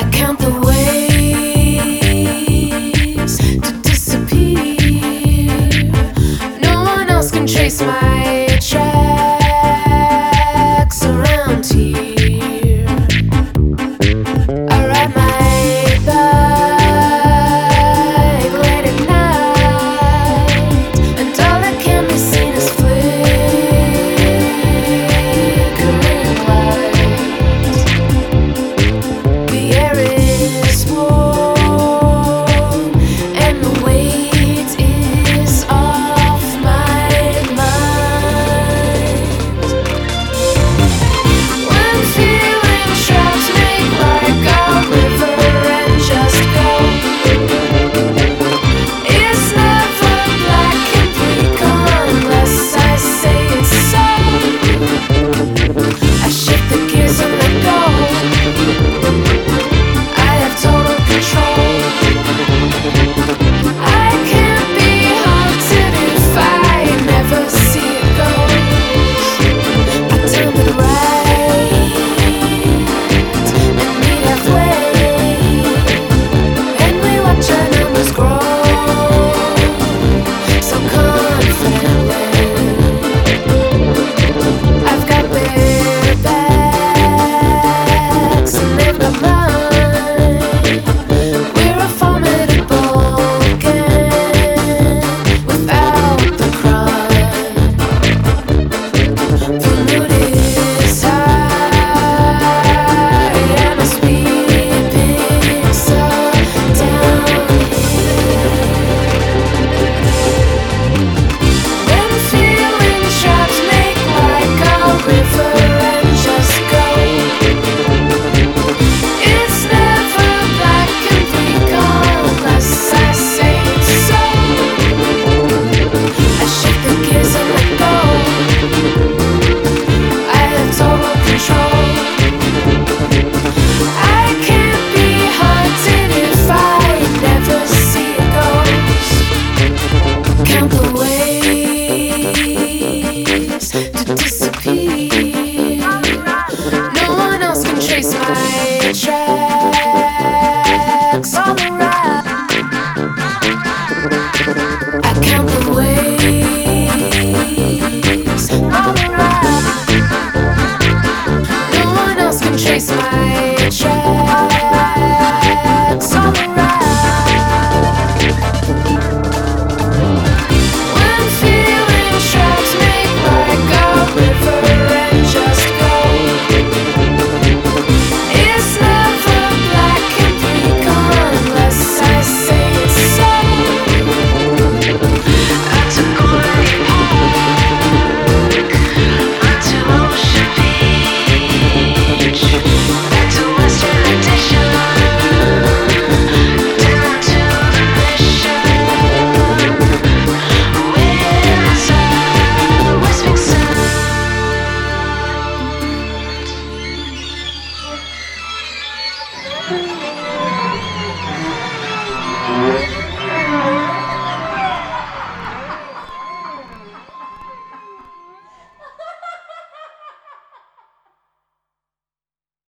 I count the ways to disappear. No one else can trace my tracks around here. I ride my bike late at night, and all that can be seen is flickering lights. The air is warm, and the weight is off my mind. When feeling trapped, make like a river and just go. It's never black and bleak unless I say it's so. I shift the gears and let go. I have total control. I can't be haunted if I never see it go. I turn it right and meet halfway, and we watch our numbers grow so confidently. I've got bare backs and they've got mine. We're a formidable gang without the crime. The mood is high and the speed picks up down here. When feeling trapped, make like a river and just go. It's never black and bleak unless I say it's so. I shift the gears and let go. I have total control. I can't be haunted if I never see a ghost. Count the ways to disappear.